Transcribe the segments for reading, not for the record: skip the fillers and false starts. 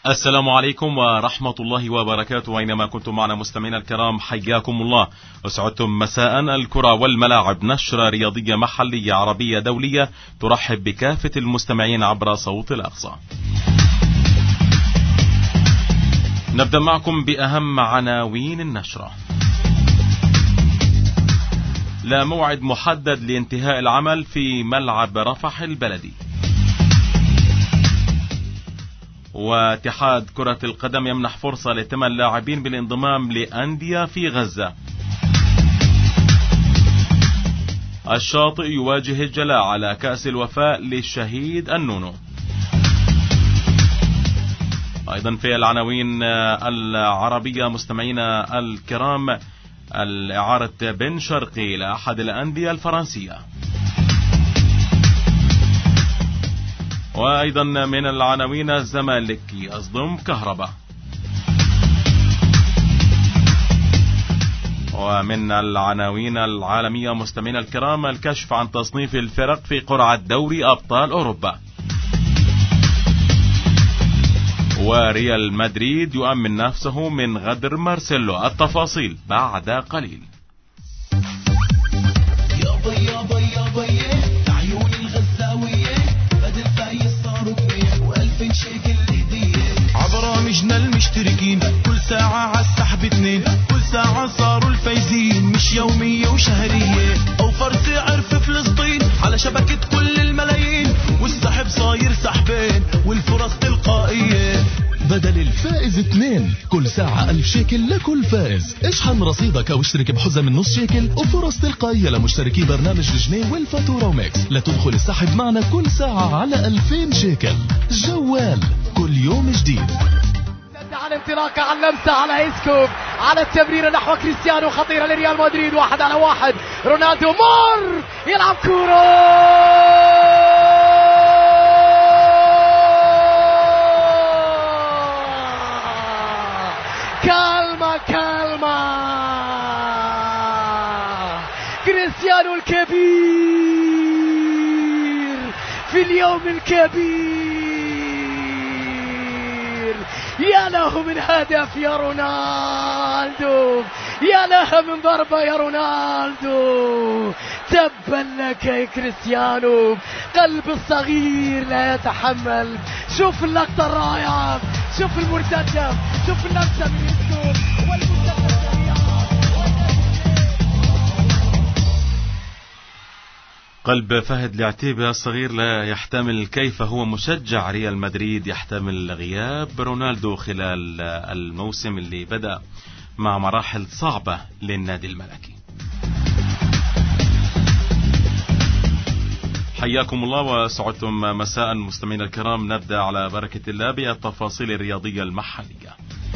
السلام عليكم ورحمة الله وبركاته. أينما كنتم معنا مستمعينا الكرام حياكم الله وسعدتم مساء. الكرة والملاعب نشرة رياضية محلية عربية دولية ترحب بكافة المستمعين عبر صوت الأقصى. نبدأ معكم بأهم عناوين النشرة. لا موعد محدد لانتهاء العمل في ملعب رفح البلدي. واتحاد كرة القدم يمنح فرصة ل8 لاعبين بالانضمام لأندية في غزة. الشاطئ يواجه الجلاء على كأس الوفاء للشهيد النونو. أيضا في العناوين العربية مستمعينا الكرام، الإعارة بن شرقي لأحد الأندية الفرنسية. وأيضا من العناوين الزمالك يصدم كهرباء. ومن العناوين العالمية مستمعينا الكرام، الكشف عن تصنيف الفرق في قرعة دوري أبطال أوروبا. وريال مدريد يؤمن نفسه من غدر مارسيلو. التفاصيل بعد قليل. برامجنا المشتركين كل ساعة عالسحب 2، كل ساعة صاروا الفايزين، مش يومية وشهرية. أوفر سعر في فلسطين على شبكة كل الملايين، والسحب صاير سحبين والفرص تلقائية. بدل الفائز 2 كل ساعة 1000 شيكل لكل فائز. اشحن رصيدك او اشترك بحزة من نص شيكل وفرص تلقائية لمشتركي برنامج الجنيه والفاتورة وميكس لتدخل السحب معنا كل ساعة على 2000 شيكل. جوال كل يوم جديد. على انطلاقة، على اللمسة، على اسكوب، على التمريرة نحو كريستيانو، خطيرة لريال مدريد، 1 على 1. رونالدو مر يلعب كورة، كالما كريستيانو الكبير في اليوم الكبير. يا له من هدف يا رونالدو، يا لها من ضربة يا رونالدو. تبا لك يا كريستيانو، قلب الصغير لا يتحمل. شوف اللقطة الرائعة، شوف المرتدة، شوف اللمسة من اسكوب والمرتدة السريعة. قلب فهد العتيبي الصغير لا يحتمل كيف هو مشجع ريال مدريد يحتمل غياب رونالدو خلال الموسم اللي بدأ مع مراحل صعبة للنادي الملكي. حياكم الله وسعدتم مساء مستمعينا الكرام. نبدأ على بركة الله بالتفاصيل الرياضية المحلية.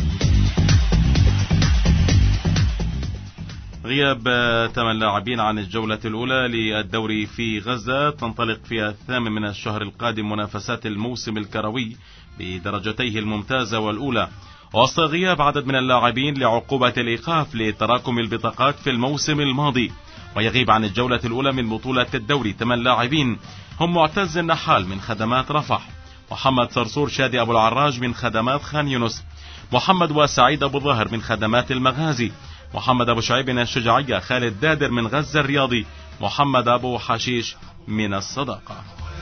غياب 8 لاعبين عن الجولة الأولى للدوري في غزة. تنطلق في 8 من الشهر القادم منافسات الموسم الكروي بدرجتيه الممتازة والأولى، وسط غياب عدد من اللاعبين لعقوبة الإيقاف لتراكم البطاقات في الموسم الماضي. ويغيب عن الجولة الأولى من بطولة الدوري 8 لاعبين هم معتز النحال من خدمات رفح، محمد صرصور شادي أبو العراج من خدمات خان يونس، محمد وسعيد أبو ظاهر من خدمات المغازي، محمد أبو شعيب من الشجاعية، خالد دادر من غزة الرياضي، محمد أبو حشيش من الصداقة.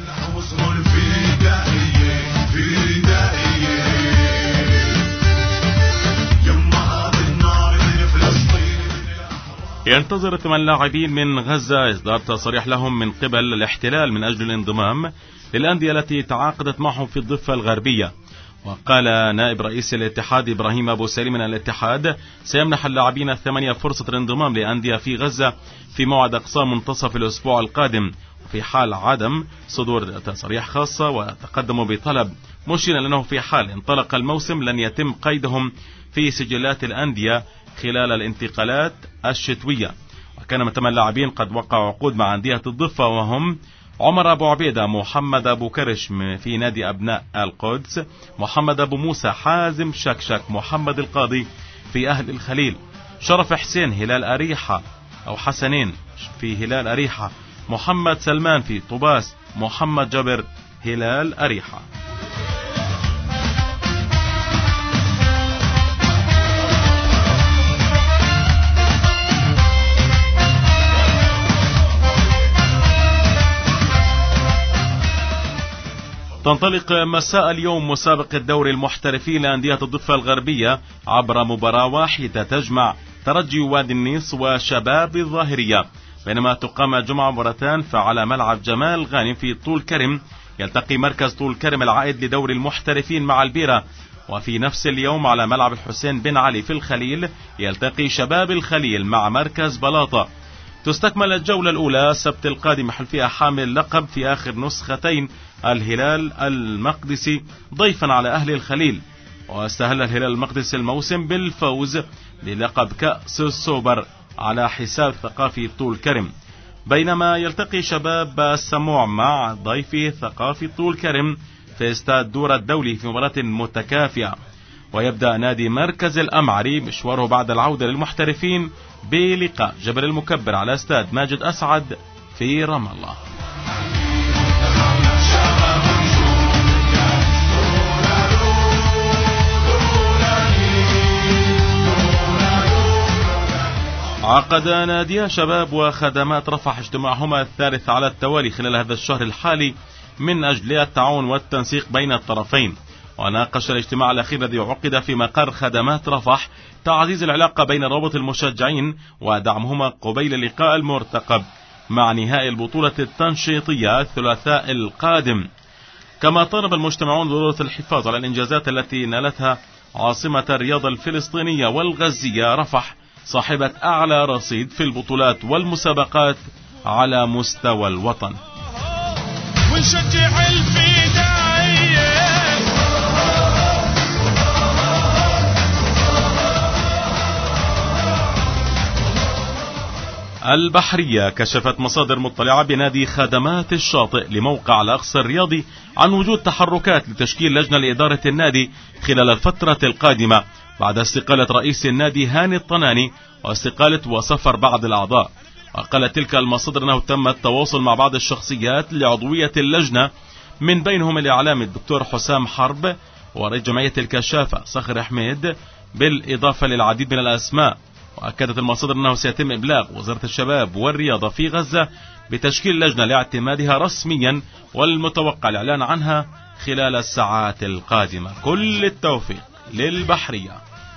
ينتظر 8 لاعبين من غزة إصدار تصريح لهم من قبل الاحتلال من أجل الانضمام للأندية التي تعاقدت معهم في الضفة الغربية. وقال نائب رئيس الاتحاد إبراهيم أبو سليم من الاتحاد سيمنح اللاعبين 8 فرصة الانضمام لأندية في غزة في موعد أقصى منتصف الأسبوع القادم، وفي حال عدم صدور تصريح خاصة وتقدموا بطلب، مشيرا لأنه في حال انطلق الموسم لن يتم قيدهم في سجلات الأندية خلال الانتقالات الشتوية. وكان 8 لاعبين قد وقعوا عقود مع أندية الضفة، وهم عمر أبو عبيدة، محمد أبو كرش في نادي أبناء القدس، محمد أبو موسى، حازم شكشك، محمد القاضي في أهل الخليل، شرف حسين هلال أريحة أو حسنين في هلال أريحة، محمد سلمان في طباس، محمد جبر هلال أريحة. تنطلق مساء اليوم مسابقة دوري المحترفين لأندية الضفة الغربية عبر مباراة واحدة تجمع ترجي وادي النيس وشباب الظاهرية، بينما تقام الجمعة مباراتان فعلى ملعب جمال غانم في طول كرم يلتقي مركز طول كرم العائد لدوري المحترفين مع البيرة، وفي نفس اليوم على ملعب الحسين بن علي في الخليل يلتقي شباب الخليل مع مركز بلاطة. تستكمل الجولة الأولى السبت القادم حل فيها حامل اللقب في آخر نسختين الهلال المقدسي ضيفا على أهل الخليل، واستهل الهلال المقدسي الموسم بالفوز بلقب كأس السوبر على حساب ثقافي طول كرم، بينما يلتقي شباب السموع مع ضيفه ثقافي طول كرم في استاد دورة الدولي في مباراة متكافئة. ويبدأ نادي مركز الأمعري مشواره بعد العودة للمحترفين بلقاء جبل المكبر على استاد ماجد أسعد في رام الله. عقد نادي شباب وخدمات رفح اجتماعهما الثالث على التوالي خلال هذا الشهر الحالي من أجل التعاون والتنسيق بين الطرفين. وناقش الاجتماع الأخير الذي عقد في مقر خدمات رفح تعزيز العلاقة بين روابط المشجعين ودعمهما قبيل اللقاء المرتقب مع نهائي البطولة التنشيطية الثلاثاء القادم. كما طالب المجتمعون ضرورة الحفاظ على الإنجازات التي نالتها عاصمة الرياضة الفلسطينية والغزية رفح صاحبة أعلى رصيد في البطولات والمسابقات على مستوى الوطن. ونشجع الفدائية. البحرية كشفت مصادر مطلعة بنادي خدمات الشاطئ لموقع الأقصى الرياضي عن وجود تحركات لتشكيل لجنة لإدارة النادي خلال الفترة القادمة بعد استقالة رئيس النادي هاني الطناني واستقالة وسفر بعض الأعضاء. وقالت تلك المصادر أنه تم التواصل مع بعض الشخصيات لعضوية اللجنة، من بينهم الإعلامي الدكتور حسام حرب ورئيس جمعية الكشافة صخر حميد بالإضافة للعديد من الأسماء. وأكدت المصادر أنه سيتم إبلاغ وزارة الشباب والرياضة في غزة بتشكيل لجنة لاعتمادها رسميا، والمتوقع الإعلان عنها خلال الساعات القادمة. كل التوفيق للبحرية.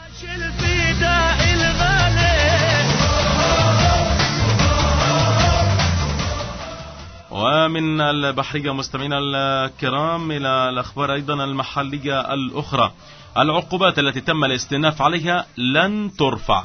ومن البحرية مستمعينا الكرام إلى الأخبار أيضا المحلية الأخرى. العقوبات التي تم الاستئناف عليها لن ترفع.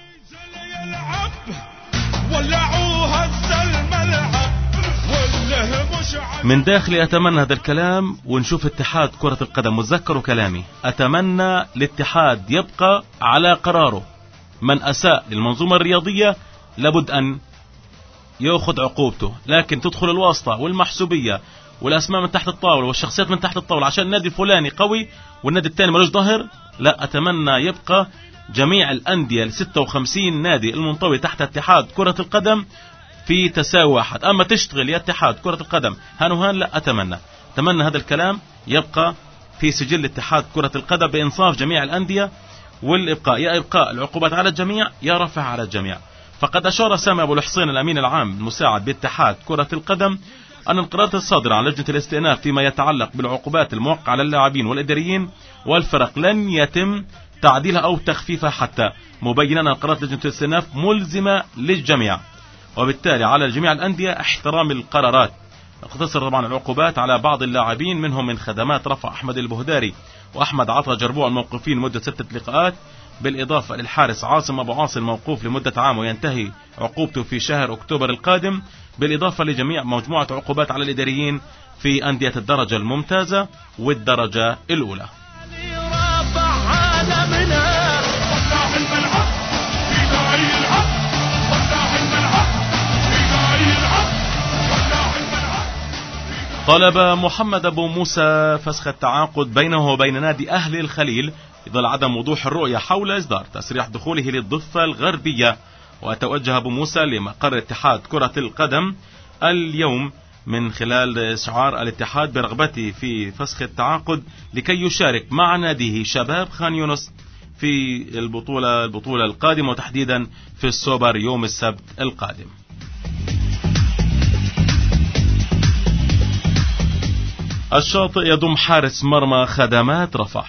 من داخلي أتمنى هذا الكلام ونشوف اتحاد كرة القدم، وتذكروا كلامي، أتمنى الاتحاد يبقى على قراره. من أساء للمنظومة الرياضية لابد أن يأخذ عقوبته، لكن تدخل الواسطة والمحسوبية والأسماء من تحت الطاولة والشخصيات من تحت الطاولة عشان النادي الفلاني قوي والنادي الثاني ملوش ظهر، لا. أتمنى يبقى جميع الأندية 56 نادي المنطوي تحت اتحاد كرة القدم في تساوي واحد. أما تشتغل يا اتحاد كرة القدم هان لا، أتمنى هذا الكلام يبقى في سجل اتحاد كرة القدم بإنصاف جميع الأندية، والإبقاء يا إبقاء العقوبات على الجميع يا رفع على الجميع. فقد أشار سامي أبو الحصين الأمين العام المساعد باتحاد كرة القدم أن القرارات الصادرة عن لجنة الاستئناف فيما يتعلق بالعقوبات الموقعة على اللاعبين والإداريين والفرق لن يتم تعديلها أو تخفيفها حتى، مبينا أن قرارات لجنة الاستئناف ملزمة للجميع، وبالتالي على الجميع الأندية احترام القرارات. اقتصر طبعا العقوبات على بعض اللاعبين منهم من خدمات رفح أحمد البهداري وأحمد عطا جربوع الموقوفين لمدة 6 لقاءات، بالإضافة للحارس عاصم أبو عاصم موقوف لمدة عام وينتهي عقوبته في شهر أكتوبر القادم، بالإضافة لجميع مجموعة عقوبات على الإداريين في أندية الدرجة الممتازة والدرجة الأولى. طلب محمد أبو موسى فسخ التعاقد بينه وبين نادي أهل الخليل في ظل عدم وضوح الرؤية حول إصدار تسريح دخوله للضفة الغربية. وتوجه أبو موسى لمقر اتحاد كرة القدم اليوم من خلال إشعار الاتحاد برغبته في فسخ التعاقد لكي يشارك مع ناديه شباب خان يونس في البطولة القادمة، وتحديدا في السوبر يوم السبت القادم. الشاطئ يضم حارس مرمى خدمات رفح.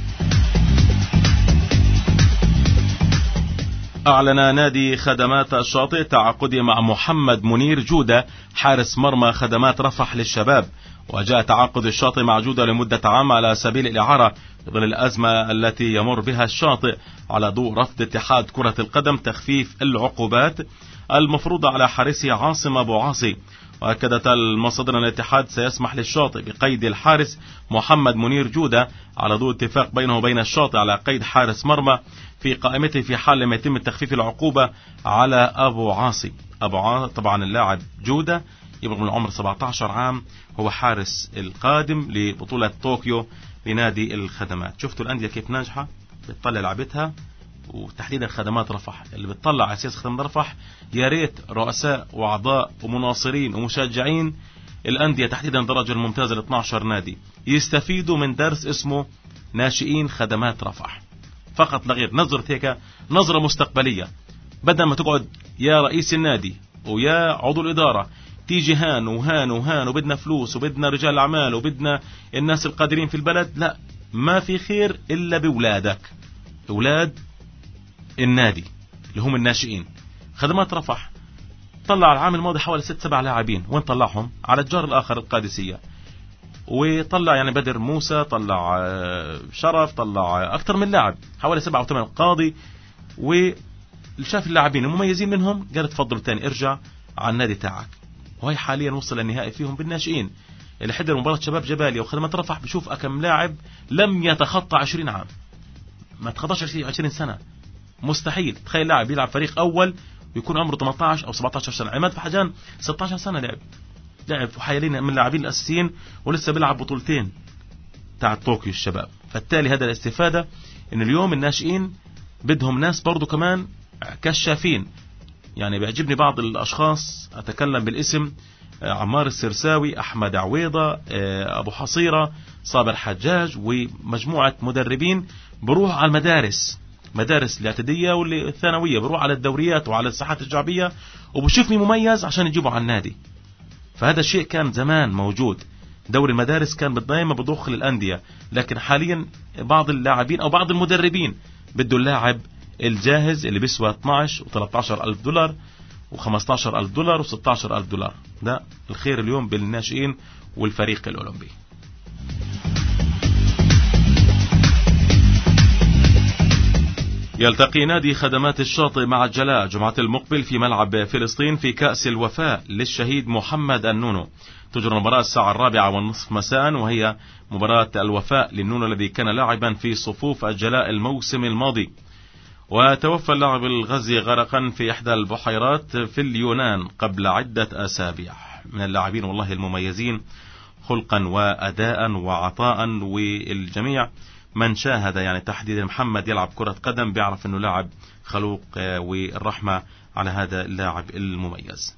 أعلن نادي خدمات الشاطئ تعاقده مع محمد منير جودة حارس مرمى خدمات رفح للشباب. وجاء تعاقد الشاطئ مع جودة لمدة عام على سبيل الإعارة ظل الأزمة التي يمر بها الشاطئ، على ضوء رفض اتحاد كرة القدم تخفيف العقوبات المفروضة على حارسه عاصم أبو عاصي. وأكدت المصادر أن الاتحاد سيسمح للشاطئ بقيد الحارس محمد منير جودة على ضوء اتفاق بينه وبين الشاطئ على قيد حارس مرمى في قائمته في حال لم يتم تخفيف العقوبة على أبو عاصي. طبعا اللاعب جودة يبلغ من العمر 17 عام، هو حارس القادم لبطولة طوكيو لنادي الخدمات. شفتوا الأندية كيف ناجحة بتطلع لعبتها، وتحديدا خدمات رفح اللي بتطلع على سياسة خدمات رفح. يا ريت رؤساء وأعضاء ومناصرين ومشجعين الأندية تحديدا الدرجة الممتازة ل 12 نادي يستفيدوا من درس اسمه ناشئين خدمات رفح فقط لا غير. نظرة هيك نظرة مستقبلية، بدل ما تقعد يا رئيس النادي ويا عضو الإدارة تيجي هان وهان وهان وبدنا فلوس وبدنا رجال أعمال وبدنا الناس القادرين في البلد. لا، ما في خير إلا بولادك، أولاد النادي اللي هم الناشئين. خدمات رفح طلع العام الماضي حوالي 6-7 لاعبين، وين طلعهم؟ على الجار الآخر القادسية. وطلع يعني بدر موسى، طلع شرف، طلع أكثر من لاعب حوالي 7 أو 8 قاضي. وشاف اللاعبين المميزين منهم قال تفضل تاني ارجع على النادي تاعك. وهي حاليا وصل النهائي فيهم بالناشئين. اللي حضر مباراة شباب جباليا وخدمات رفح بشوف أكم لاعب لم يتخطى 20 عام، ما تخطاش 20 سنة، مستحيل. تخيل لاعب يلعب فريق أول ويكون عمره 18 أو 17 سنة. عماد فحجان 16 سنة لعب وحيالين من اللاعبين الأساسيين ولسه بيلعب بطولتين تاع طوكيو الشباب. فالتالي هذا الاستفادة إن اليوم الناشئين بدهم ناس برضو كمان كشافين. يعني بيعجبني بعض الأشخاص، أتكلم بالاسم، عمار السرساوي، أحمد عويضة، أبو حصيرة، صابر حجاج، ومجموعة مدربين بروح على مدارس الاعتدية والثانوية، بروح على الدوريات وعلى الساحات الشعبية وبشوفني مميز عشان يجيبوا على النادي. فهذا الشيء كان زمان موجود، دوري المدارس كان دائما بضخ للأندية، لكن حاليا بعض اللاعبين أو بعض المدربين بده اللاعب الجاهز اللي بيسوى 12 و13 ألف دولار و15 ألف دولار و16 ألف دولار. ده الخير اليوم بالناشئين والفريق الأولمبي. يلتقي نادي خدمات الشاطئ مع الجلاء جمعة المقبل في ملعب فلسطين في كأس الوفاء للشهيد محمد النونو. تجرى المباراة الساعة 4:30 مساء، وهي مباراة الوفاء للنونو الذي كان لاعبا في صفوف الجلاء الموسم الماضي. وتوفى اللاعب الغزي غرقا في إحدى البحيرات في اليونان قبل عدة أسابيع. من اللاعبين والله المميزين خلقا وأداء وعطاء، والجميع من شاهد يعني تحديدا محمد يلعب كرة قدم بيعرف أنه لاعب خلوق، والرحمة على هذا اللاعب المميز.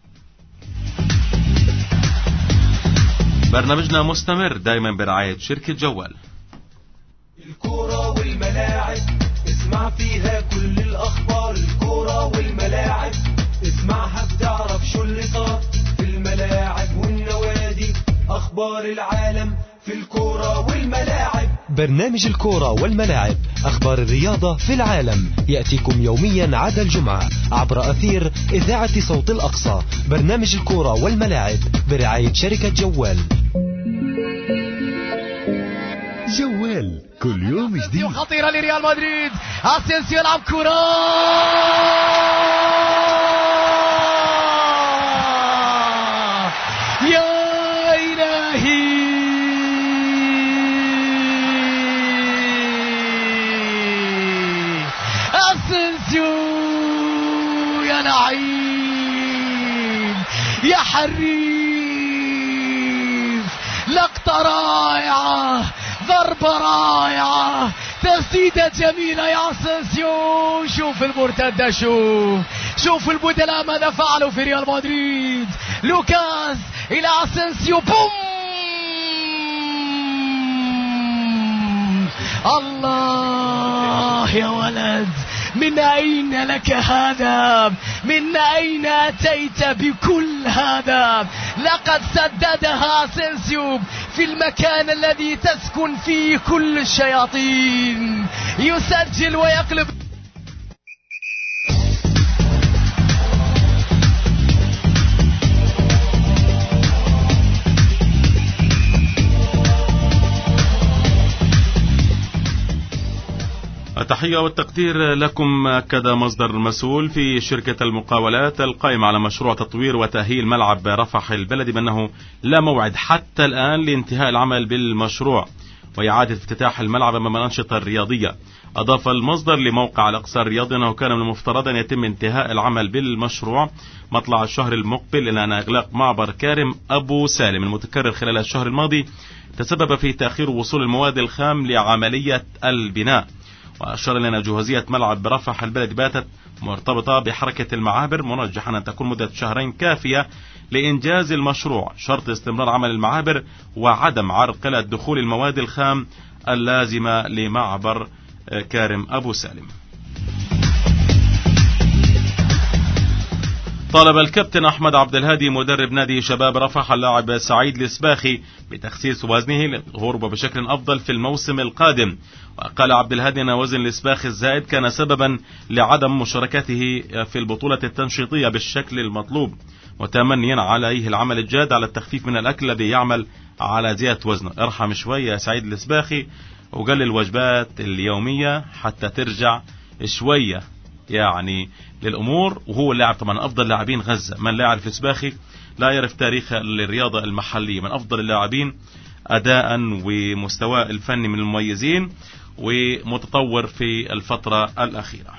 برنامجنا مستمر دائما برعاية شركة جوال. الكرة والملاعب اسمع فيها كل الأخبار. الكرة والملاعب اسمعها بتعرف شو اللي صار في الملاعب والنوادي. أخبار العالم في الكرة والملاعب. برنامج الكرة والملاعب، أخبار الرياضة في العالم، يأتيكم يوميا عدا الجمعة عبر أثير إذاعة صوت الأقصى. برنامج الكرة والملاعب برعاية شركة جوال. جوال كل يوم جديد. خطيرة لريال مدريد، اسينسيو يلعب كرة يا إلهي. اسينسيو يا لعيب يا حريف، لقطة رائعة، ضربة رائعة، تسديدة جميلة يا اسينسيو. شوف المرتدة، شوف البدلاء ماذا فعلوا في ريال مدريد. لوكاس إلى اسينسيو، بوم، الله يا ولد، من أين لك هذا؟ من أين أتيت بكل هذا؟ لقد سددها أسينسيو في المكان الذي تسكن فيه كل الشياطين. يسجل ويقلب. التحية والتقدير لكم. أكد مصدر مسؤول في شركة المقاولات القائمة على مشروع تطوير وتأهيل ملعب رفح البلدي بأنه لا موعد حتى الآن لانتهاء العمل بالمشروع وإعادة افتتاح الملعب أمام الأنشطة الرياضية. أضاف المصدر لموقع الأقصى الرياضي أنه كان من المفترض أن يتم انتهاء العمل بالمشروع مطلع الشهر المقبل، إلا أن إغلاق معبر كارم أبو سالم المتكرر خلال الشهر الماضي تسبب في تأخير وصول المواد الخام لعملية البناء. وأشار إلى أن جهوزية ملعب رفح البلدي باتت مرتبطة بحركة المعابر، مرجحا أن تكون مدة شهرين كافية لإنجاز المشروع، شرط استمرار عمل المعابر وعدم عرقلة دخول المواد الخام اللازمة لمعبر كارم أبو سالم. طالب الكابتن أحمد عبد الهادي مدرب نادي شباب رفح اللاعب سعيد الإسباخي بتخسيس وزنه للظهور بشكل أفضل في الموسم القادم. وقال عبد الهادي أن وزن الإسباخي الزائد كان سببا لعدم مشاركته في البطولة التنشيطية بالشكل المطلوب، وتمنيا عليه العمل الجاد على التخفيف من الأكل الذي يعمل على زيادة وزنه. ارحم شوية يا سعيد الإسباخي وقلل الوجبات اليومية حتى ترجع شوية يعني للأمور. وهو اللاعب طبعا أفضل لاعبين غزة، من لا يعرف إسباخي لا يعرف تاريخ الرياضة المحلية، من أفضل اللاعبين أداء ومستوى الفني من المميزين ومتطور في الفترة الأخيرة.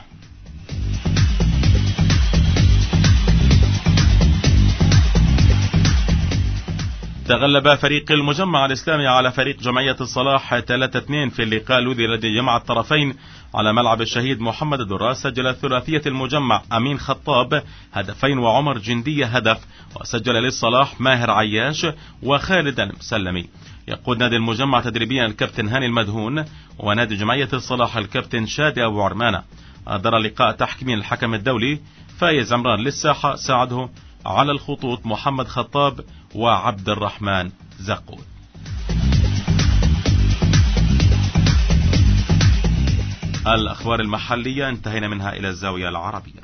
تغلب فريق المجمع الإسلامي على فريق جمعية الصلاح 3-2 في اللقاء الذي جمع الطرفين على ملعب الشهيد محمد الدراس. سجل ثلاثية المجمع أمين خطاب هدفين وعمر جندية هدف، وسجل للصلاح ماهر عياش وخالد المسلمي. يقود نادي المجمع تدريبيا الكابتن هاني المدهون، ونادي جمعية الصلاح الكابتن شادي أبو عرمانة. أدار لقاء تحكيمي الحكم الدولي فايز عمران للساحة، ساعده على الخطوط محمد خطاب وعبد الرحمن زقود. الأخبار المحلية انتهينا منها إلى الزاوية العربية.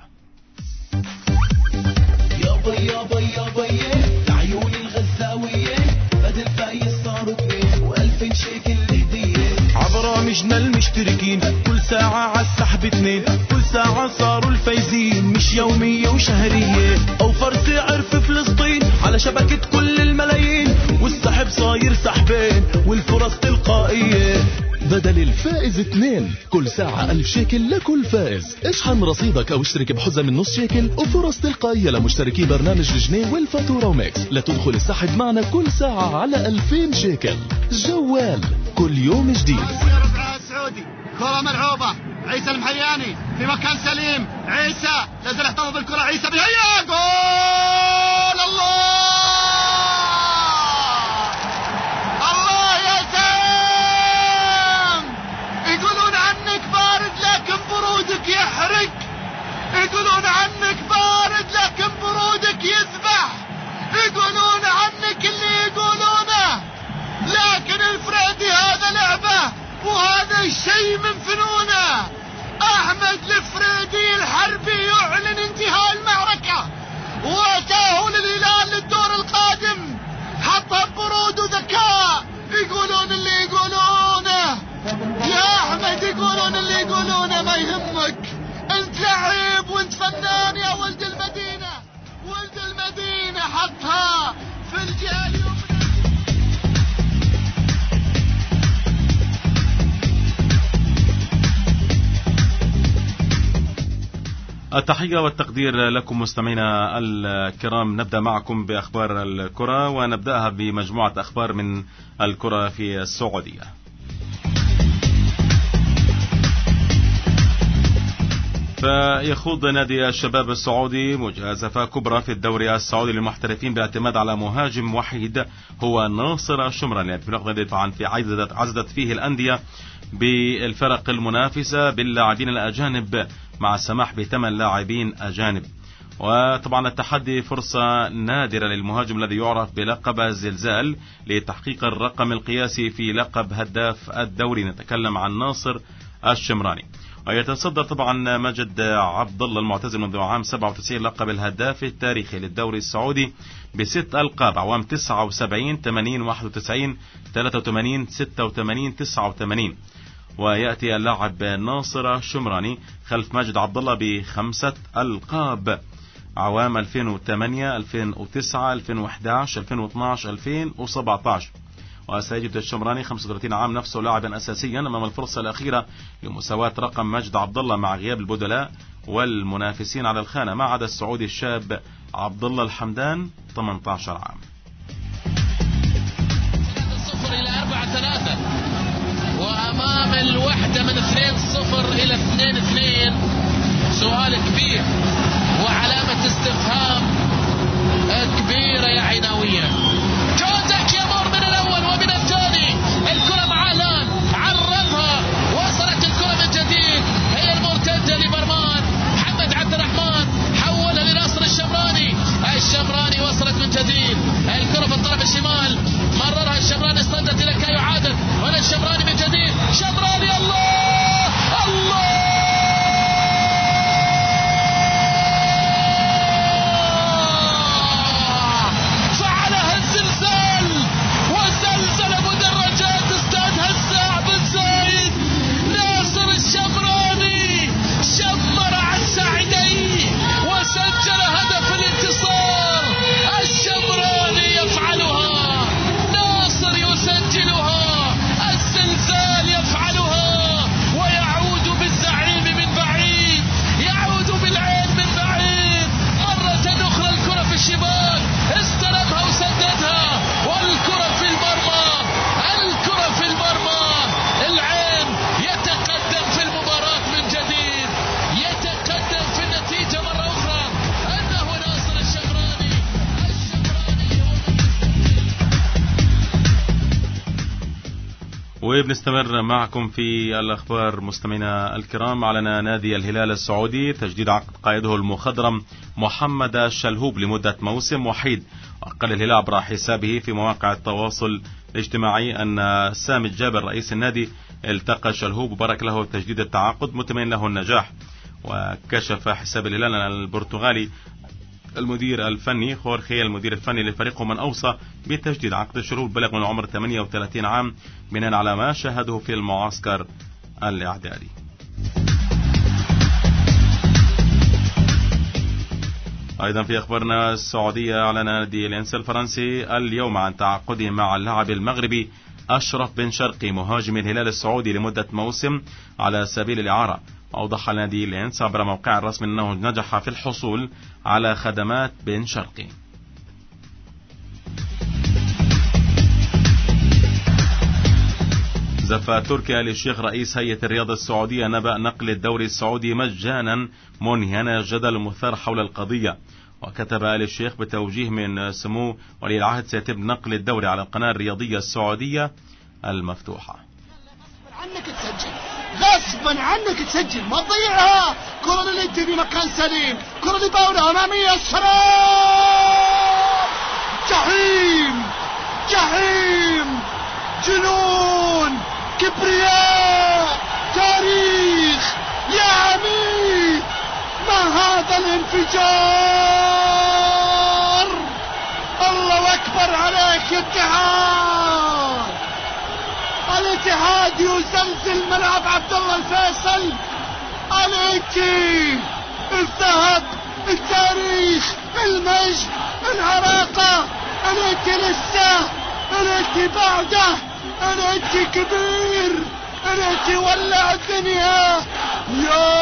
يابا يابا يابا عيون الغزاوية بدل فايز صاروا 2,000 شيكل هدية عبرامجنا المشتركين، كل ساعة عالسحب 2، كل ساعة صاروا الفايزين مش يومية وشهرية. أوفر سعر في فلسطين على شبكة كل الملايين، والسحب صاير سحبين والفرص تلقائية. بدل الفائز 2 كل ساعة 1000 شيكل لكل فائز. اشحن رصيدك او اشترك بحزة من نص شيكل وفرص تلقائية لمشتركي برنامج الجنيه والفاتورة وميكس لتدخل السحب معنا كل ساعة على 2000 شيكل. جوال كل يوم جديد. السعودي كرة ملعوبة، عيسى المحياني في مكان سليم، عيسى نزل احتفظ بالكرة، عيسى بهيا جول. الله الله يا سام، يقولون عنك بارد لكن برودك يحرق، يقولون عنك بارد لكن برودك يذبح، يقولون عنك اللي يقولونه، لكن الفريدي هذا لعبه وهذا الشيء من فنونه. أحمد الفريدي الحربي يعلن انتهاء المعركة وتأهل الهلال للدور القادم، حطها برود وذكاء. يقولون اللي يقولونه يا أحمد، يقولون اللي يقولونه ما يهمك، انت لعيب وانت فنان يا ولد المدينة. ولد المدينة حطها في الجهة اليمنى. التحية والتقدير لكم مستمعينا الكرام. نبدأ معكم بأخبار الكرة، ونبدأها بمجموعة أخبار من الكرة في السعودية. فيخوض نادي الشباب السعودي مجازفة كبرى في الدوري السعودي للمحترفين باعتماد على مهاجم وحيد هو ناصر الشمراني. في عزدت فيه الأندية بالفرق المنافسة باللاعبين الأجانب مع السماح ب8 لاعبين أجانب. وطبعا التحدي فرصة نادرة للمهاجم الذي يعرف بلقب الزلزال لتحقيق الرقم القياسي في لقب هداف الدوري. نتكلم عن ناصر الشمراني. ويتصدر طبعا مجد عبد الله المعتزل منذ عام 97 لقب الهداف التاريخي للدوري السعودي ب6 ألقاب عوام 79 80 91 83 86 89. ويأتي اللاعب ناصر الشمراني خلف ماجد عبد الله ب5 ألقاب عوام 2008 2009 2011 2012 2017. وسيجد الشمراني 35 عام نفسه لاعبا أساسيا أمام الفرصة الأخيرة لمساواة رقم ماجد عبد الله مع غياب البدلاء والمنافسين على الخانة ما عدا السعودي الشاب عبد الله الحمدان 18 عام. 0 إلى 4-3 وأمام الوحدة من 2-0 إلى 2-2. سؤال كبير وعلامة استفهام كبيرة يا عيناوية. كوزك يمر من الأول ومن الثاني، الكرة مع الآن عرضها، وصلت الكرة من جديد، هي المرتدة لبرمان. محمد عبد الرحمن حولها لناصر الشمراني، الشمراني وصلت من جديد، الكرة في الطرف الشمال، مررها الشمراني، استردت إلى كايو عادل، ولا الشمراني من جديد، شمراني الله الله وبنستمر معكم في الأخبار مستمعينا الكرام. أعلن نادي الهلال السعودي تجديد عقد قائده المخضرم محمد الشلهوب لمدة موسم وحيد. وقال الهلال عبر حسابه في مواقع التواصل الاجتماعي أن سامي الجابر رئيس النادي التقى الشلهوب وبارك له تجديد التعاقد متمنى له النجاح. وكشف حساب الهلال أن البرتغالي المدير الفني خورخي المدير الفني للفريق من أوصى بتجديد عقد الشلهوب بلغ من العمر 38 عام بناء على ما شاهده في المعسكر الإعدادي. أيضا في أخبارنا السعودية أعلن نادي الإنس الفرنسي اليوم عن تعاقده مع اللاعب المغربي أشرف بن شرقي مهاجم الهلال السعودي لمدة موسم على سبيل الإعارة. أوضح نادي الإنس عبر موقع الرسمي أنه نجح في الحصول على خدمات بن شرقي. زف تركي آل الشيخ رئيس هيئة الرياضة السعودية نبأ نقل الدوري السعودي مجانا منهيا الجدل المثار حول القضية. وكتب آل الشيخ بتوجيه من سمو ولي العهد سيتم نقل الدوري على القناة الرياضية السعودية المفتوحة. غصبا عنك تسجل ما تضيعها. كرة للإنتي في مكان سليم، كرة لباولة أمامية، السلام جحيم جحيم جنون كبرياء تاريخ يا عميد. ما هذا الانفجار؟ الله أكبر عليك يا اتحاد. الاتحاد يزلزل ملعب عبد الله الفيصل. الانتي الذهب التاريخ المجد العراقة. الانتي لسه، الانتي بعده، الانتي كبير، الانتي ولع الدنيا. يا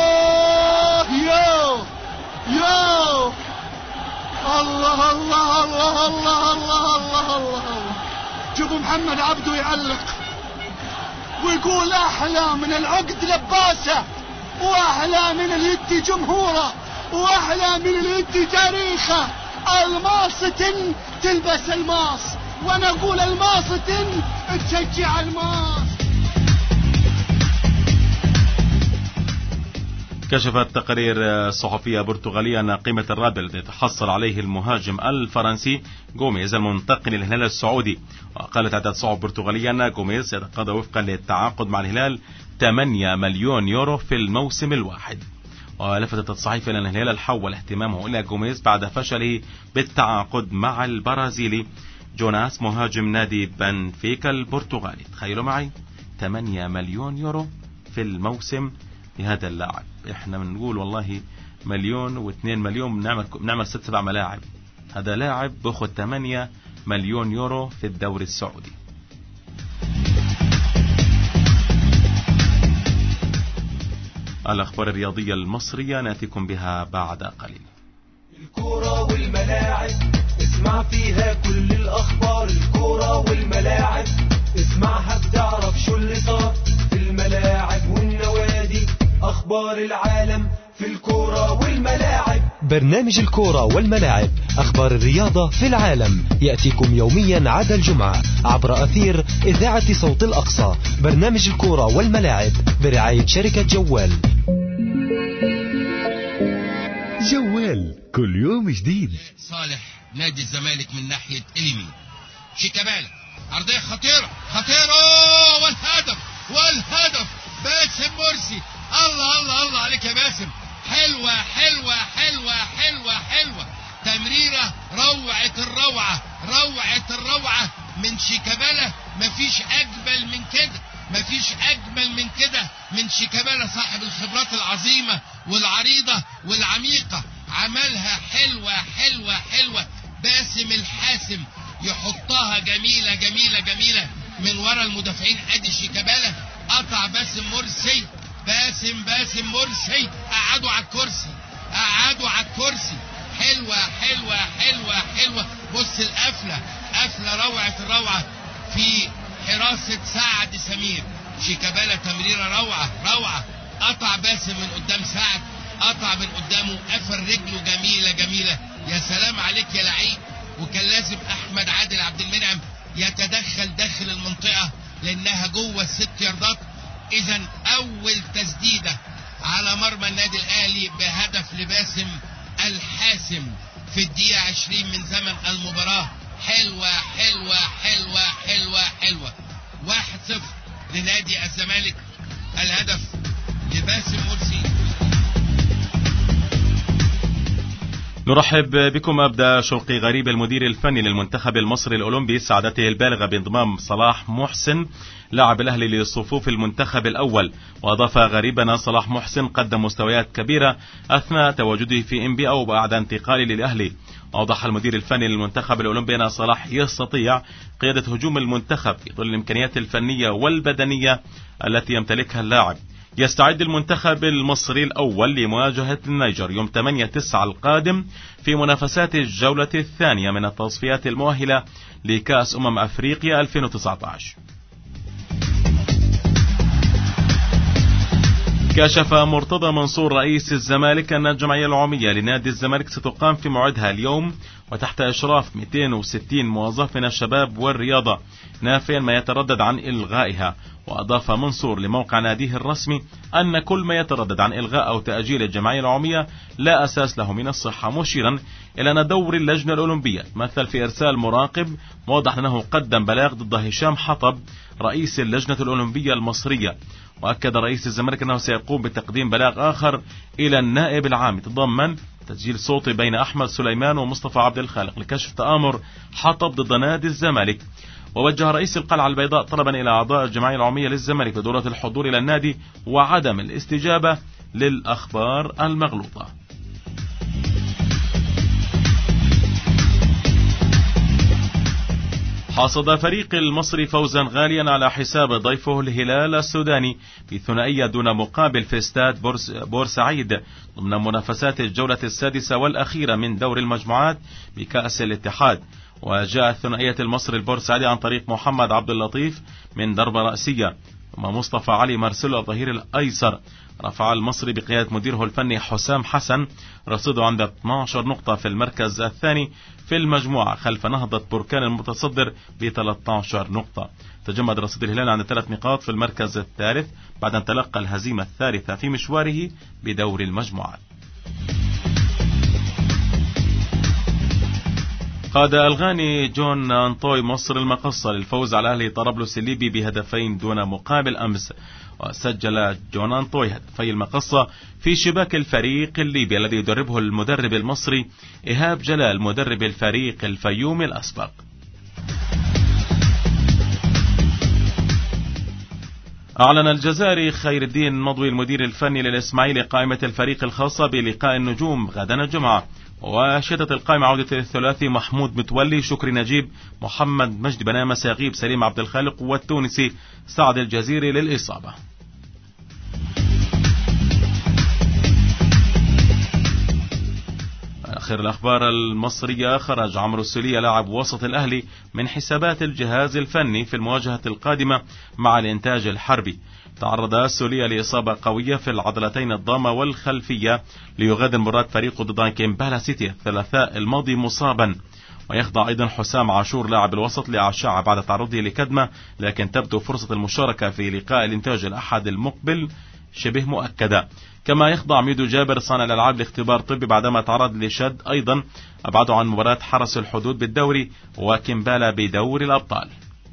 الله الله الله الله الله الله الله. شوفوا محمد عبده يعلق ويقول أحلى من العقد لباسة، وأحلى من اليد جمهوره، وأحلى من اليد تاريخه. الماصة تلبس الماص، وأنا أقول الماصة تشجع الماص. كشفت تقارير صحفية برتغالية أن قيمة الراتب الذي تحصل عليه المهاجم الفرنسي غوميز المنتقل للهلال السعودي. وقالت عدة صحف برتغالية أن غوميز يتقاضى وفقا للتعاقد مع الهلال 8 مليون يورو في الموسم الواحد. ولفتت الصحيفة أن الهلال حول اهتمامه إلى غوميز بعد فشله بالتعاقد مع البرازيلي جوناس مهاجم نادي بنفيكا البرتغالي. تخيلوا معي 8 مليون يورو في الموسم لهذا اللاعب. احنا بنقول والله مليون و2 مليون بنعمل 6-7 ملاعب. هذا لاعب بأخذ 8 مليون يورو في الدوري السعودي. الأخبار الرياضية المصرية نأتيكم بها بعد قليل. الكرة والملاعب اسمع فيها كل الأخبار. الكرة والملاعب اسمعها بتعرف شو اللي صار في الملاعب والنوادي. أخبار العالم في الكرة والملاعب. برنامج الكرة والملاعب أخبار الرياضة في العالم يأتيكم يوميا عدا الجمعة عبر أثير إذاعة صوت الأقصى. برنامج الكرة والملاعب برعاية شركة جوال. جوال كل يوم جديد. صالح نادي الزمالك من ناحية اليمين. شيكابالا عرضية خطيرة والهدف باسم مرسي. الله عليك يا باسم. حلوة تمريرة روعة الروعة من شيكابالا. مفيش أجمل من كده من شيكابالا صاحب الخبرات العظيمة والعريضة والعميقة. عملها حلوة باسم الحاسم يحطها جميلة من ورا المدافعين. ادي شيكابالا قطع باسم مرسي. باسم مرسي قعدوا على الكرسي. حلوة. بص قفلة روعة في حراسة سعد سمير. شيكابالا تمريرة روعة. قطع باسم من قدام سعد، قطع من قدامه، قفل رجله جميلة. يا سلام عليك يا لعيب. وكان لازم احمد عادل عبد المنعم يتدخل داخل المنطقة لانها جوه ال6 ياردات. اذا اول تسديدة على مرمى النادي الاهلي بهدف لباسم الحاسم في الدقيقة 20 من زمن المباراة. حلوة 1-0 لنادي الزمالك. الهدف لباسم مرسي. نرحب بكم. أبدأ شوقي غريب المدير الفني للمنتخب المصري الأولمبي سعادته البالغة بانضمام صلاح محسن لاعب الأهلي لصفوف المنتخب الأول. وأضاف غريبنا صلاح محسن قدم مستويات كبيرة أثناء تواجده في إنبي أو بعد انتقاله للأهلي. أوضح المدير الفني للمنتخب الأولمبي أن صلاح يستطيع قيادة هجوم المنتخب في ظل الإمكانيات الفنية والبدنية التي يمتلكها اللاعب. يستعد المنتخب المصري الأول لمواجهة النيجر يوم 8/9 القادم في منافسات الجولة الثانية من التصفيات المؤهلة لكأس أفريقيا 2019. كشف مرتضى منصور رئيس الزمالك أن الجمعية العمومية لنادي الزمالك ستقام في موعدها اليوم وتحت إشراف 260 موظف من الشباب والرياضة، نافيا ما يتردد عن إلغائها. وأضاف منصور لموقع ناديه الرسمي أن كل ما يتردد عن إلغاء أو تأجيل الجمعية العمومية لا أساس له من الصحة، مشيرا إلى أن دور اللجنة الأولمبية مثل في إرسال مراقب، موضح أنه قدم بلاغ ضد هشام حطب رئيس اللجنة الأولمبية المصرية. وأكد رئيس الزمالك أنه سيقوم بتقديم بلاغ آخر إلى النائب العام يتضمن تسجيل صوتي بين أحمد سليمان ومصطفى عبد الخالق لكشف تآمر حطب ضد نادي الزمالك. ووجه رئيس القلعة البيضاء طلبا إلى أعضاء الجمعية العمومية للزمالك بضرورة الحضور إلى النادي وعدم الاستجابة للأخبار المغلوطة. حصد فريق المصري فوزا غاليا على حساب ضيفه الهلال السوداني بثنائية دون مقابل في استاد بورسعيد ضمن منافسات الجولة السادسة والأخيرة من دور المجموعات بكأس الاتحاد. وجاءت ثنائية المصري البورسعيدي عن طريق محمد عبد اللطيف من ضربة رأسية، ثم مصطفى علي مارسيلو الظهير الأيسر. رفع المصري بقيادة مديره الفني حسام حسن رصيده عند 12 نقطة في المركز الثاني في المجموعة خلف نهضة بركان المتصدر ب 13 نقطة. تجمد رصيد الهلال عند 3 نقاط في المركز الثالث بعد أن تلقى الهزيمة الثالثة في مشواره بدور المجموعات. قاد الغاني جون أنطوي مصر المقصة للفوز على أهلي طرابلس الليبي بهدفين دون مقابل أمس، وسجل جون أنطوي هدفي المقصة في شباك الفريق الليبي الذي يدربه المدرب المصري إيهاب جلال مدرب الفريق الفيومي الأسبق. أعلن الجزائري خير الدين مضوي المدير الفني للإسماعيلي قائمة الفريق الخاصة بلقاء النجوم غدا الجمعة، وشهدت القائمة عودة الثلاثي محمود متولي، شكري نجيب، محمد مجدي بنامة، سيغيب سليم عبد الخالق، والتونسي سعد الجزيري للإصابة. آخر الأخبار المصرية، خرج عمرو السولية لاعب وسط الأهلي من حسابات الجهاز الفني في المواجهة القادمة مع الإنتاج الحربي. تعرض السولية لإصابة قوية في العضلتين الضامة والخلفية ليغادر مباراة فريقه ضد كيمبالا سيتي الثلاثاء الماضي مصابا. ويخضع أيضا حسام عاشور لاعب الوسط لأشعة بعد تعرضه لكدمة، لكن تبدو فرصة المشاركة في لقاء الإنتاج الأحد المقبل شبه مؤكدة. كما يخضع ميدو جابر صانع الألعاب لاختبار طبي بعدما تعرض لشد أيضا أبعده عن مباراة حرس الحدود بالدوري وكيمبالا بدور الأبطال.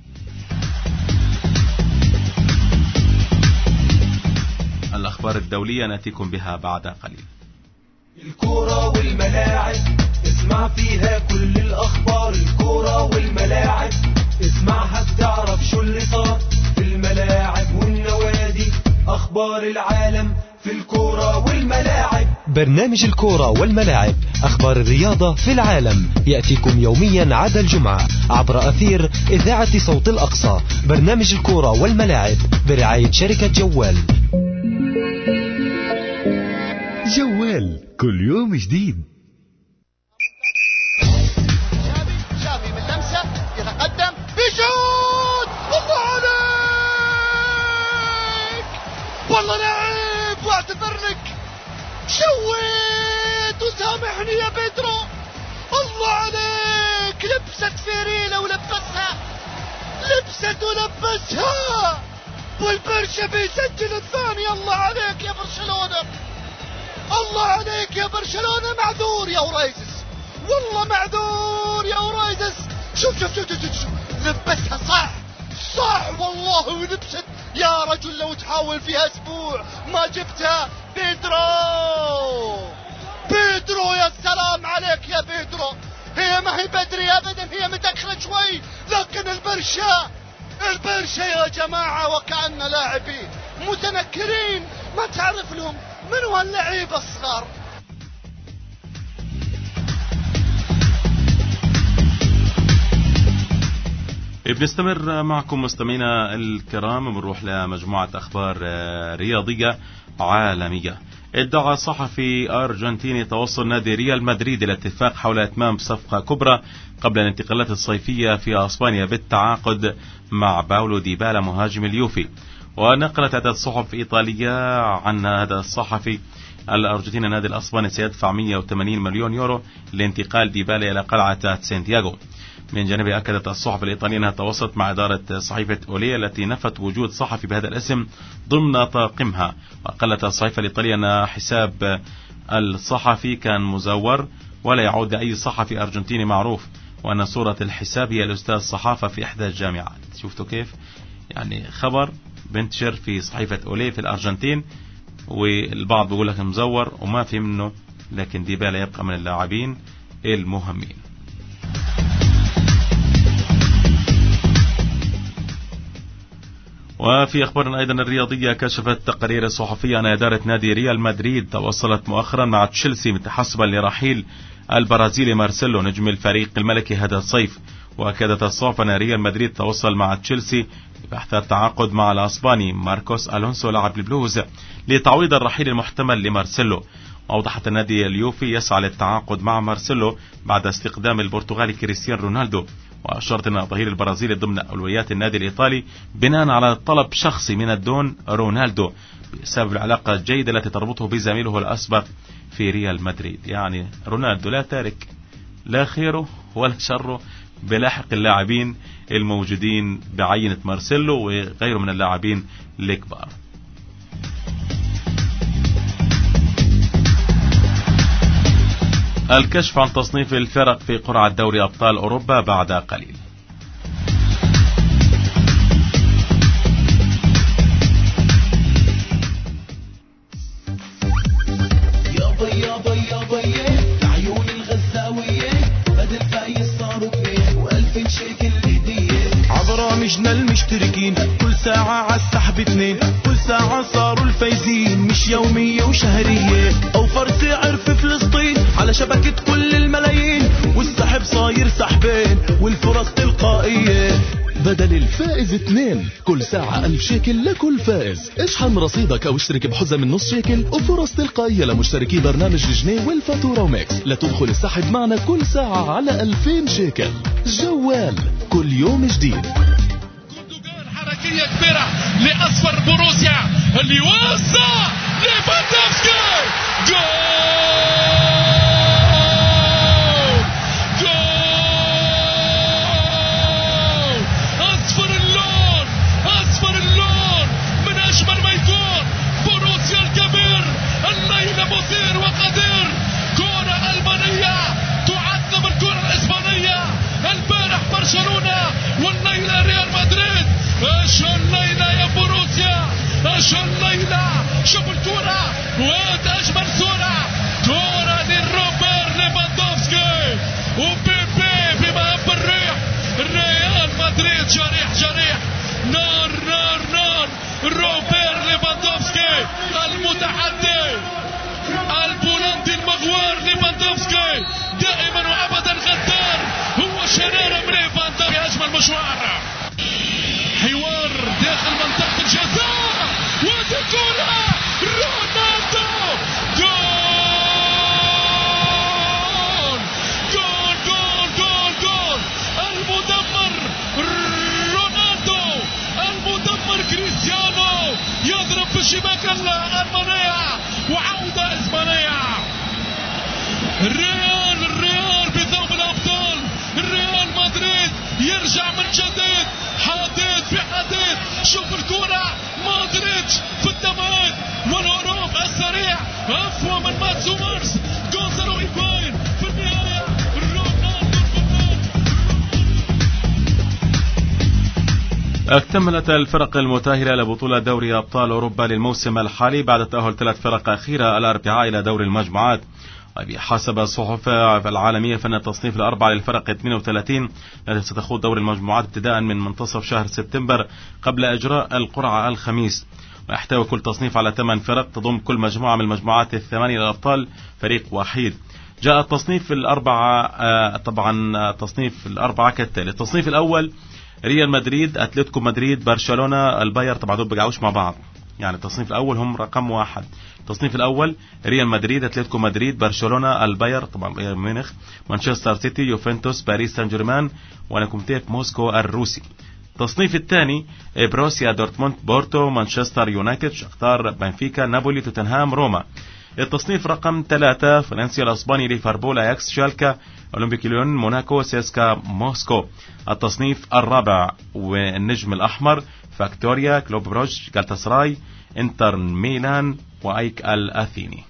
الأخبار الدولية نأتيكم بها بعد قليل. الكرة والملاعب اسمع فيها كل الأخبار، الكرة والملاعب اسمعها بتعرف شو اللي صار في الملاعب والنوادي، أخبار العالم في الكرة والملاعب. برنامج الكرة والملاعب، أخبار الرياضة في العالم، يأتيكم يوميا عدا الجمعة عبر أثير إذاعة صوت الأقصى. برنامج الكرة والملاعب برعاية شركة جوال. جوال كل يوم جديد. شافي من لمسة يتقدم بشوت، الله عليك والله لعيب، واعتذر لك شويت وسامحني يا بيدرو، الله عليك لبست فيريلا ولبسها، لبست ولبسها، والبرشا بيسجل الثاني. الله عليك يا برشلونة، الله عليك يا برشلونة، معذور يا أورايزس، والله معذور يا أورايزس. شوف شوف شوف شوف شوف لبسها صح صح والله، ولبست يا رجل لو تحاول فيها أسبوع ما جبتها. بيدرو يا سلام عليك يا بيدرو، هي ما هي بدري أبدا، هي متأخرة شوي، لكن البرشا يا جماعة وكأن لاعبين متنكرين ما تعرف لهم من هو اللعيبة الصغار. بنستمر معكم مستمعينا الكرام، بنروح لمجموعة أخبار رياضية عالمية. ادعى صحفي أرجنتيني توصل نادي ريال مدريد إلى اتفاق حول إتمام صفقة كبرى قبل الانتقالات الصيفية في أسبانيا بالتعاقد مع باولو ديبالا مهاجم اليوفي. ونقلت عدة صحف إيطالية عن هذا الصحفي الأرجنتيني النادي الأسباني سيدفع 180 مليون يورو لانتقال ديبالا إلى قلعة سانتياغو. من جانبه أكدت الصحف الإيطالية أنها تواصلت مع إدارة صحيفة أوليه التي نفت وجود صحفي بهذا الاسم ضمن طاقمها. وقالت الصحيفة الإيطالية أن حساب الصحفي كان مزور ولا يعود لأي صحفي أرجنتيني معروف، وأن صورة الحساب هي الأستاذ صحافة في إحدى الجامعات. شفتوا كيف؟ يعني خبر بنتشر في صحيفة أوليه في الأرجنتين والبعض بيقول لك مزور وما في منه، لكن ديبالا يبقى من اللاعبين المهمين. وفي أخبار أيضا الرياضية، كشفت تقارير صحفية أن إدارة نادي ريال مدريد تواصلت مؤخرا مع تشيلسي متحسبا لرحيل البرازيلي مارسيلو نجم الفريق الملكي هذا الصيف. وأكدت الصحف أن ريال مدريد تواصل مع تشيلسي بحث التعاقد مع الأسباني ماركوس ألونسو لاعب البلوز لتعويض الرحيل المحتمل لمارسيلو. أوضحت النادي اليوفي يسعى للتعاقد مع مارسيلو بعد استقدام البرتغالي كريستيانو رونالدو. وأشرت أن الظهير البرازيلي ضمن أولويات النادي الإيطالي بناء على طلب شخصي من الدون رونالدو بسبب العلاقة الجيدة التي تربطه بزميله الأسبق في ريال مدريد. يعني رونالدو لا تارك لا خيره ولا شره بلاحق اللاعبين الموجودين بعينة مارسيلو وغيره من اللاعبين الكبار. الكشف عن تصنيف الفرق في قرعة دوري أبطال أوروبا بعد قليل. برامجنا المشتركين كل ساعة عالسحب 2 كل ساعة صاروا الفايزين مش يومية وشهرية. أوفر سعر في فلسطين على شبكة كل الملايين والسحب صاير سحبين والفرص تلقائية. بدل الفائز 2 كل ساعة 1000 شيكل لكل فائز. اشحن رصيدك او اشترك بحزة من نص شيكل وفرص تلقائية لمشتركي برنامج الجنيه والفاتورة وميكس لتدخل السحب معنا كل ساعة على 2000 شيكل. جوال كل يوم جديد. حركية كبيرة لأصفر بوروسيا اللي يوزع ليفاندوفسكي. أصفر اللون من أجمل ما يكون. بوروسيا الكبير الليلة مثير وقدير. كرة ألمانية تعذب الكرة الإسبانية. البارح برشلونة والليلة ريال مدريد. ايش الليلة يا بوروسيا، ايش الليلة. شوف الكرة وات أجمل صورة. كرة لروبر ليفاندوفسكي وبيبي بمهب الريح. ريال مدريد جريح. نار روبر ليفاندوفسكي المتحدي البولندي المغوار. ليفاندوفسكي دائما وابدا غدار. هو شرارة من ليفاندوفسكي. اجمل مشوار. حوار داخل منطقة الجزاء وهذه الكرة رونالدو. جول المدمر رونالدو المدمر. كريستيانو يضرب في الشباك الألمانية وعودة إسبانية. الريال بثوب الأبطال. ريال مدريد يرجع من جديد. حديث في حديث. شوف الكرة مودريتش في التمهيد والهروب السريع أفوى من ماتس ومارس. جونزالو إيغواين في النهاية. اكتملت الفرق المتأهلة لبطولة دوري أبطال أوروبا للموسم الحالي بعد تأهل 3 فرق أخيرة الأربعاء إلى دور المجموعات. وبحسب الصحف العالمية فإن التصنيف الأربعة للفرق 32 التي ستخوض دور المجموعات ابتداء من منتصف شهر سبتمبر قبل إجراء القرعة الخميس. ويحتوي كل تصنيف على 8 فرق تضم كل مجموعة من المجموعات الثمانية للأبطال فريق وحيد. جاء التصنيف الأربعة طبعا تصنيف الأربعة كالتالي. التصنيف الأول ريال مدريد، أتلتيكو مدريد، برشلونة، الباير. طبعا دول بيقعوش مع بعض يعني التصنيف الأول هم رقم 1. التصنيف الأول ريال مدريد، أتلتيكو مدريد، برشلونة، الباير طبعا بايرن ميونخ، مانشستر سيتي، يوفنتوس، باريس سان جيرمان، ولوكوموتيف موسكو الروسي. التصنيف الثاني بروسيا دورتموند، بورتو، مانشستر يونايتد، شختار، بنفيكا، نابولي، توتنهام، روما. التصنيف رقم 3 فالنسيا الاسباني، ليفربول، اياكس، شالكا، اولمبيك ليون، موناكو، سيسكا، موسكو. التصنيف الرابع والنجم الاحمر فاكتوريا، كلوب بروج، جالتاسراي، انتر ميلان، وايك الاثيني.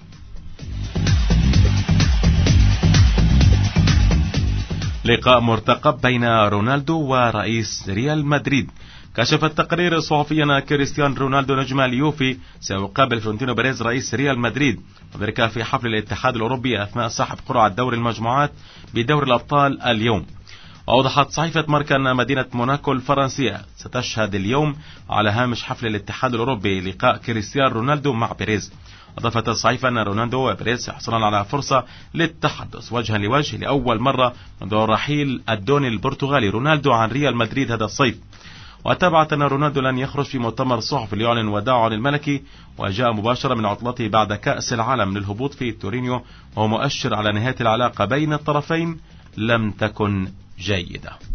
لقاء مرتقب بين رونالدو ورئيس ريال مدريد. كشف التقرير الصحفي أن كريستيان رونالدو نجم اليوفي سيقابل فلورنتينو بيريز رئيس ريال مدريد، وذلك في حفل الاتحاد الأوروبي أثناء سحب قرعة دوري المجموعات بدور الأبطال اليوم. وأوضحت صحيفة ماركا أن مدينة موناكو الفرنسية ستشهد اليوم على هامش حفل الاتحاد الأوروبي لقاء كريستيان رونالدو مع بيريز. أضافت الصحيفة أن رونالدو وبيريز يحصلان على فرصة للتحدث وجها لوجه لأول مرة منذ رحيل الدوني البرتغالي رونالدو عن ريال مدريد هذا الصيف. وتابعت أن رونالدو لن يخرج في مؤتمر صحفي ليعلن وداعه عن الملكي، وجاء مباشرة من عطلته بعد كأس العالم للهبوط في تورينيو، وهو مؤشر على نهاية العلاقة بين الطرفين لم تكن جيدة.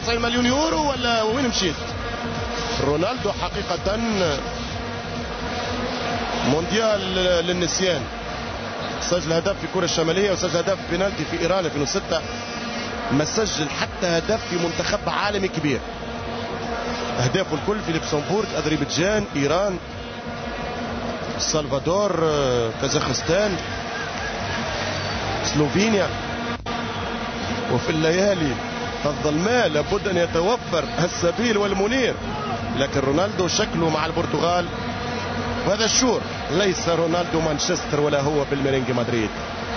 94 مليون يورو ولا وين مشيت؟ رونالدو حقيقة مونديال للنسيان. سجل هدف في كرة الشمالية وسجل هدف بينالتي في إيران 2006. ما سجل حتى هدف في منتخب عالمي كبير. أهدافه الكل في لوكسمبورغ، أذربيجان، إيران، السلفادور، كازاخستان، سلوفينيا. وفي الليالي الظلماء لابد أن يتوفر السبيل والمنير. لكن رونالدو شكله مع البرتغال وهذا الشور ليس رونالدو مانشستر ولا هو بالميرينج مدريد.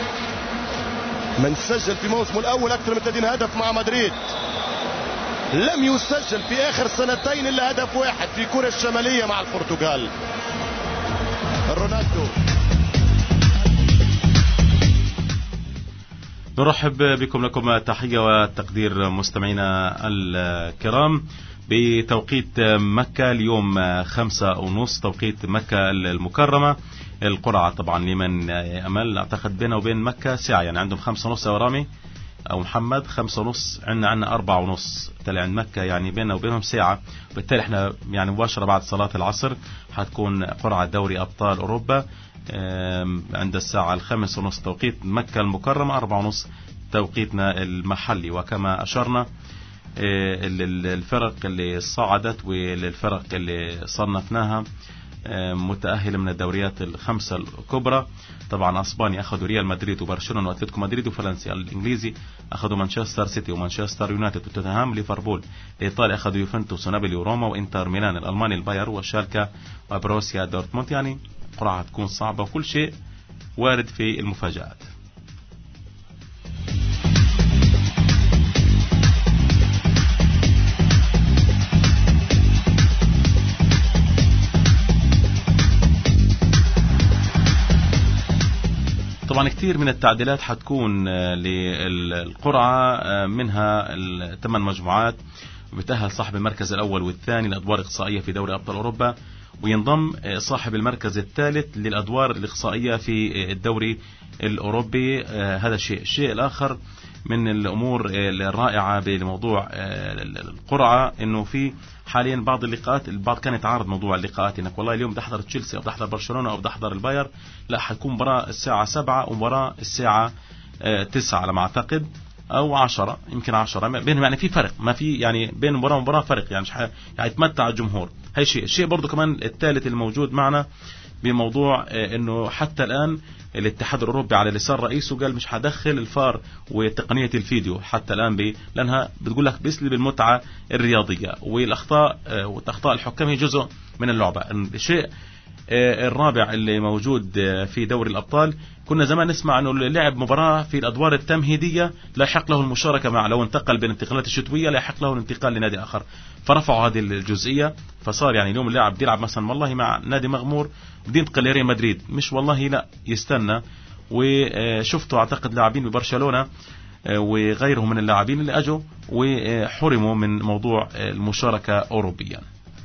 من سجل في موسمه الأول أكثر من 30 هدف مع مدريد. لم يسجل في آخر سنتين إلا هدف واحد في كرة الشمالية مع البرتغال. رونالدو. نرحب بكم، لكم تحية وتقدير مستمعينا الكرام. بتوقيت مكة اليوم 5:30 توقيت مكة المكرمة. القرعة طبعا لمن أمل أعتقد بينه وبين مكة ساعة، يعني عندهم 5:30 يا رامي أو محمد. 5:30 عندنا 4:30 تالي عند مكة، يعني بيننا وبينهم ساعة. بالتالي احنا يعني مباشرة بعد صلاة العصر حتكون قرعة دوري أبطال أوروبا عند الساعة 5:30 توقيت مكة المكرمة، 4:30 توقيتنا المحلي. وكما أشرنا الفرق اللي صعدت والفرق اللي صنفناها متأهلة من الدوريات الخمسة الكبرى. طبعا اسبانيا اخذوا ريال مدريد وبرشلونة واتلتيكو مدريد وفرنسا. الانجليزي اخذوا مانشستر سيتي ومانشستر يونايتد وتوتنهام ليفربول. الايطالي اخذوا يوفنتوس ونابولي وروما وانتر ميلان. الالماني الباير وشالكا وبروسيا دورتموند. يعني قرعة تكون صعبة وكل شيء وارد في المفاجآت. طبعا كثير من التعديلات حتكون للقرعة، منها 8 مجموعات. بتأهل صاحب المركز الأول والثاني للأدوار الإقصائية في دوري أبطال أوروبا، وينضم صاحب المركز الثالث للأدوار الإقصائية في الدوري الأوروبي. هذا الشيء الآخر من الأمور الرائعة بموضوع القرعة إنه في حاليا بعض اللقاءات، البعض كان يتعارض موضوع اللقاءات، إنك والله اليوم بدي أحضر تشيلسي أو بدي أحضر برشلونة أو بدي أحضر الباير. لا، حتكون مباراة الساعة 7 ومباراة الساعة 9 على ما أعتقد أو 10، يمكن 10 بينهم. يعني في فرق، ما في يعني بين مباراة ومباراة فرق، يعني يتمتع الجمهور. هاي الشيء برضو كمان الثالث الموجود معنا بموضوع انه حتى الان الاتحاد الاوروبي على لسان رئيسه قال مش هدخل الفار وتقنيه الفيديو حتى الان لانها بتقول لك بيسلب المتعه الرياضيه، والاخطاء واخطاء الحكام هي جزء من اللعبه. الشيء الرابع اللي موجود في دوري الابطال، كنا زمان نسمع انه لعب مباراه في الادوار التمهيديه لا يحق له المشاركه مع، لو انتقل بين الانتقالات الشتويه لا يحق له الانتقال لنادي اخر، فرفعوا هذه الجزئيه. فصار يعني اليوم اللاعب بيلعب مثلا والله مع نادي مغمور بدي ينتقل لريال مدريد، مش والله لا يستنى. وشفتوا اعتقد لاعبين ببرشلونه وغيرهم من اللاعبين اللي اجوا وحرموا من موضوع المشاركه اوروبيا.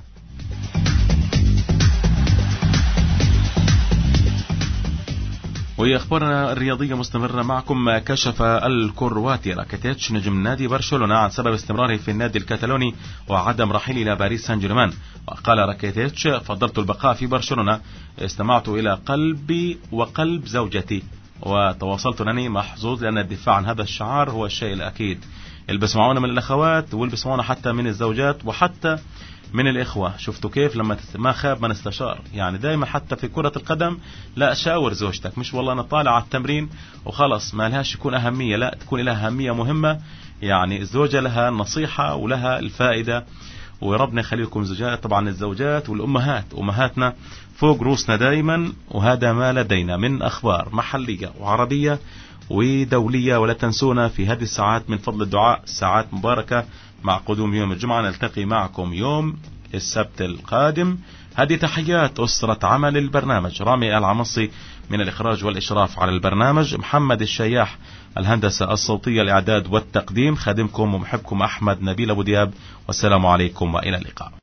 وأخبارنا الرياضية مستمرة معكم. كشف الكرواتي راكيتيتش نجم نادي برشلونة عن سبب استمراره في النادي الكتالوني وعدم رحيله إلى باريس سان جيرمان. وقال راكيتيتش: فضلت البقاء في برشلونة، استمعت إلى قلبي وقلب زوجتي وتواصلت أنني محظوظ، لأن الدفاع عن هذا الشعار هو الشيء الأكيد. اللي بسمعونا من الأخوات واللي بسمعونا حتى من الزوجات وحتى من الإخوة. شفتوا كيف لما ما خاب من استشار؟ يعني دائما حتى في كرة القدم لا شاور زوجتك، مش والله أنا طالع على التمرين وخلص ما لهاش يكون أهمية، لا تكون لها أهمية مهمة. يعني الزوجة لها النصيحة ولها الفائدة، وربنا يخليكم زوجات. طبعا الزوجات والأمهات، أمهاتنا فوق روسنا دائما. وهذا ما لدينا من أخبار محلية وعربية ودولية. ولا تنسونا في هذه الساعات من فضل الدعاء، ساعات مباركة مع قدوم يوم الجمعة. نلتقي معكم يوم السبت القادم. هذه تحيات أسرة عمل البرنامج: رامي العمصي من الإخراج والإشراف على البرنامج، محمد الشياح الهندسة الصوتية، الإعداد والتقديم، خادمكم ومحبكم أحمد نبيل أبو دياب. والسلام عليكم وإلى اللقاء.